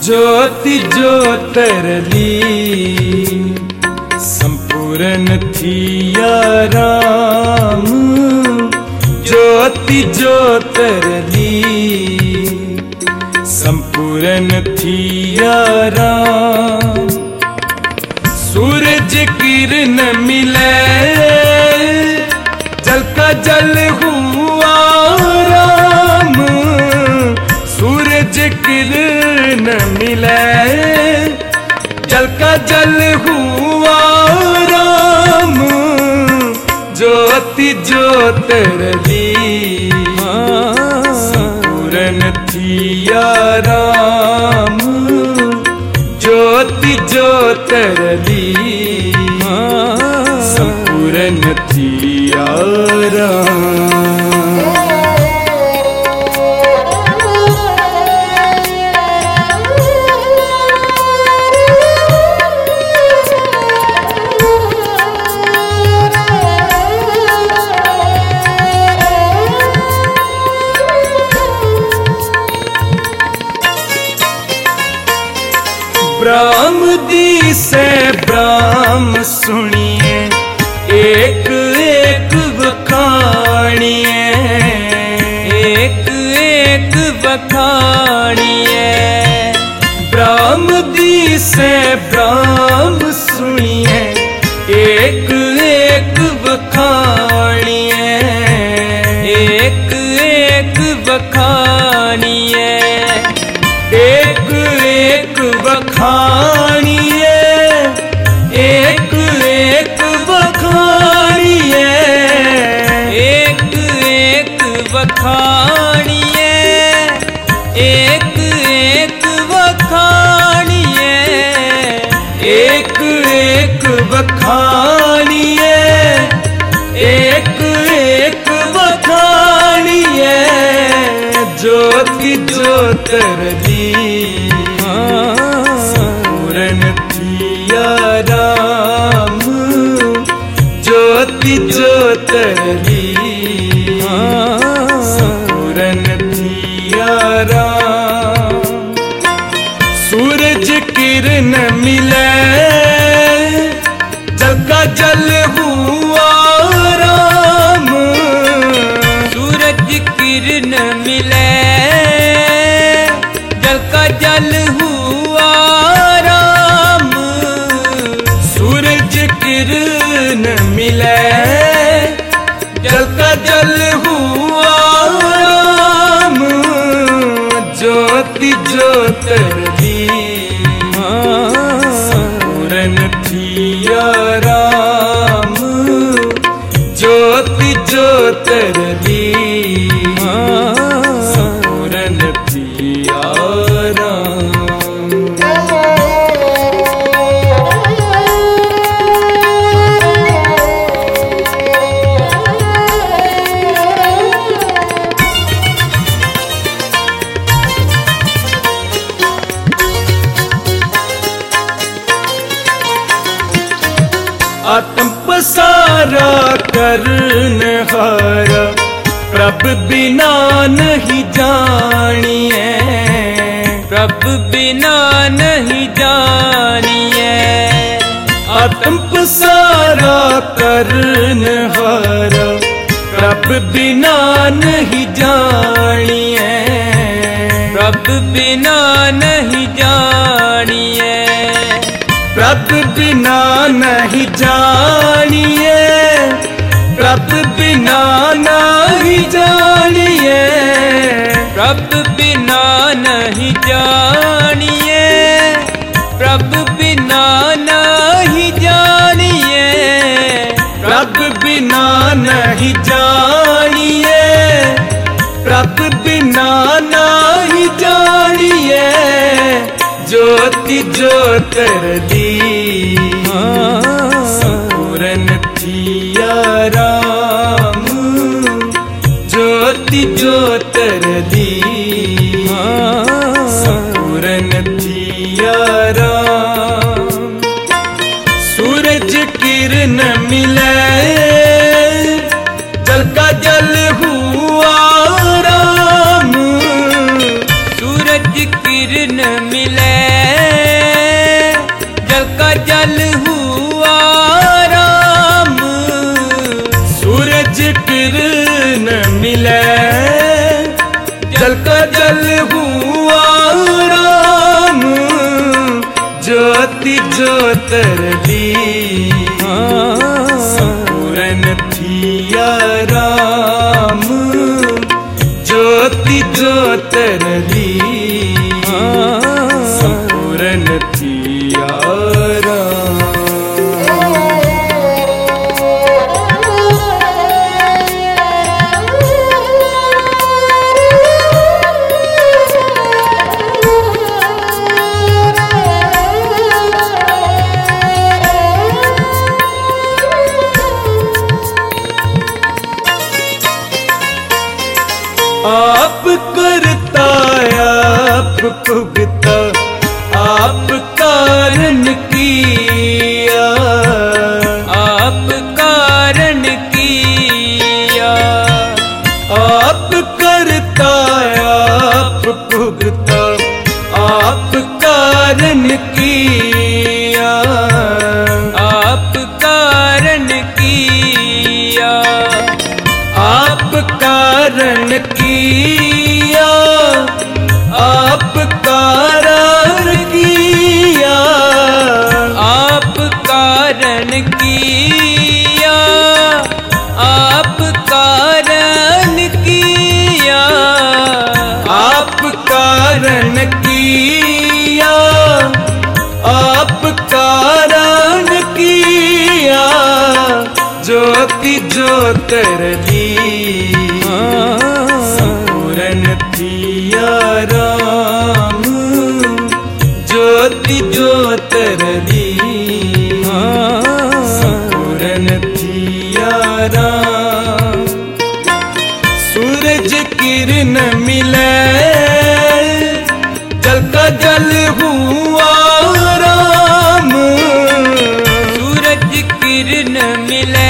ज्योति ज्योतरली संपूर्ण थिया राम। ज्योति ज्योतरली संपूर्ण थिया राम। सूरज किरण मिले जल का जल हुआ राम। सूरज किरण मिले जल का जल हुआ राम। ज्योति ज्योतरली संपूर्ण थिया राम। ज्योति ज्योतरली संपूर्ण थिया राम। ब्राह्म दी से ब्राह्म सुनिए एक एक बखानिए। एक एक बखानिए। ब्राह्म दी से ब्राह्म सुनिए एक एक बखानिए। एक एक बखानिए। एक एक बखानिए। एक एक बखानिए। एक एक बखानिए। एक एक बखानिए। एक एक बखानिए। एक एक बखानिए। ज्योति ज्योतरली संपूर्ण थिया राम। ज्योति ज्योतरली संपूर्ण थिया राम। सूरज किरण मिले जल का जल हुआ राम। सूरज किरण मिले जल का जल हुआ राम। सूरज किरण मिले जल का जल हुआ राम। ज्योति ज्योतरली संपूर्ण थिया राम। ज्योति ज्योतरली संपूर्ण थिया राम। आत्म पसारा करनहारा प्रभ बिना नहीं जानिए। प्रभ बिना नहीं जानिए। आत्म पसारा करनहारा प्रभ बिना नहीं जानिए। प्रभ बिना नहीं जानिए। प्रभ बिना नहीं जानिए। प्रभ बिना नहीं जानिए। प्रभ बिना नहीं जानिए। प्रभ बिना नहीं जानिए। प्रभ बिना नहीं जानिए। प्रभ बिना नहीं जानिए। ज्योति ज्योतरली संपूर्ण थिया राम। ज्योति ज्योतरली संपूर्ण थिया राम। सूरज किरण मिले जल का जल हुआ राम। सूरज की किरण मिले, जल का जल हुआ राम। सूरज किरण मिले, जल का जल हुआ राम। ज्योति ज्योतरली संपूर्ण थिया राम। ज्योति ज्योतरली संपूर्ण थिया राम। आप करता आप भुगता, आप कारण किया। आप कारण किया, आप करता आप भुगता, आप कारण किया। आप कारण किया, आप कारण किया, आप कारण किया। आप कारण किया, आप कारण किया। आप कारण किया, आप कारण किया। ज्योति ज्योतरली संपूर्ण थिया राम। ज्योति ज्योतरली संपूर्ण थिया राम। सूरज किरण मिले, जल का जल हुआ राम। सूरज किरण मिले,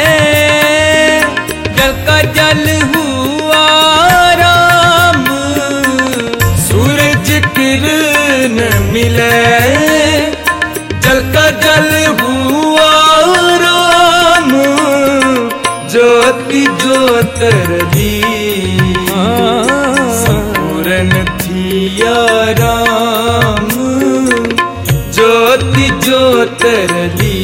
जल का जल हुआ राम। सूरज किरण मिले, जल का जल हुआ राम। ज्योति ज्योतरली संपूर्ण थिया राम। ज्योति ज्योतरली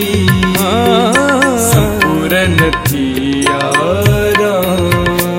संपूर्ण थिया राम।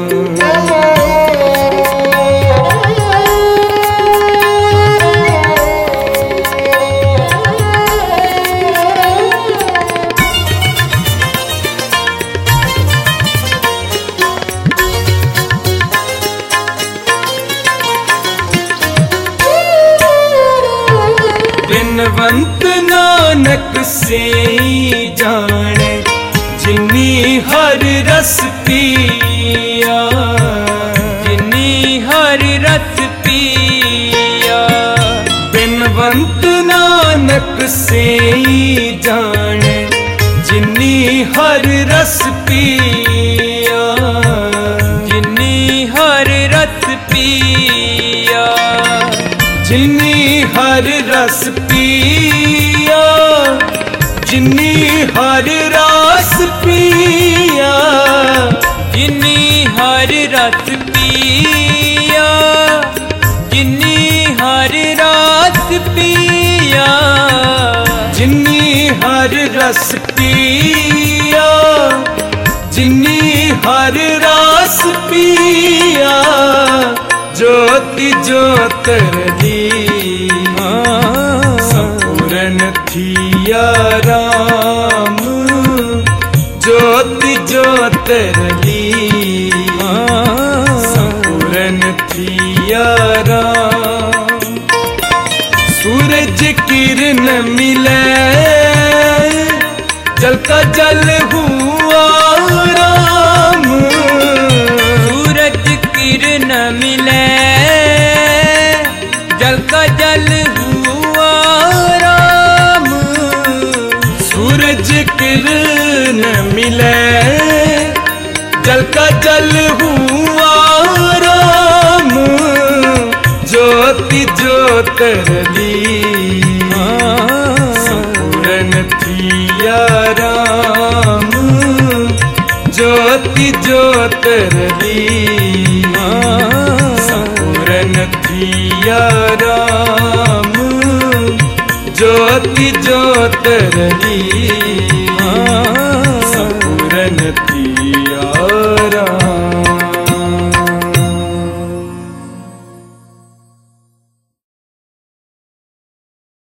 बिनवंत नानक से जाने, जिन्नी हर रस पिया। जिन्नी हर रस पिया, बिनवंत नानक से जाने, जिन्नी हर रस पिया। जिन्नी हर रस पिया, जिन्नी हर रस पिया। जिन्नी हर रस पिया। जिन्नी हर रस पिया। जिन्नी हर रस पिया। जिन्नी हर रस पिया। जिन्नी हर रस पिया। ज्योति ज्योतरली संपूर्ण थिया राम। ज्योति ज्योतरली संपूर्ण थिया राम। सूरज किरण मिले, जल का जल हुआ राम। सूरज किरण मिले, जल का जल हुआ राम। सूरज किरण मिले, जल का जल हुआ राम। ज्योति ज्योति ज्योतरली संपूरन थिया राम ज्योति ज्योतरली संपूरन थिया राम ज्योति ज्योतरली संपूरन थिया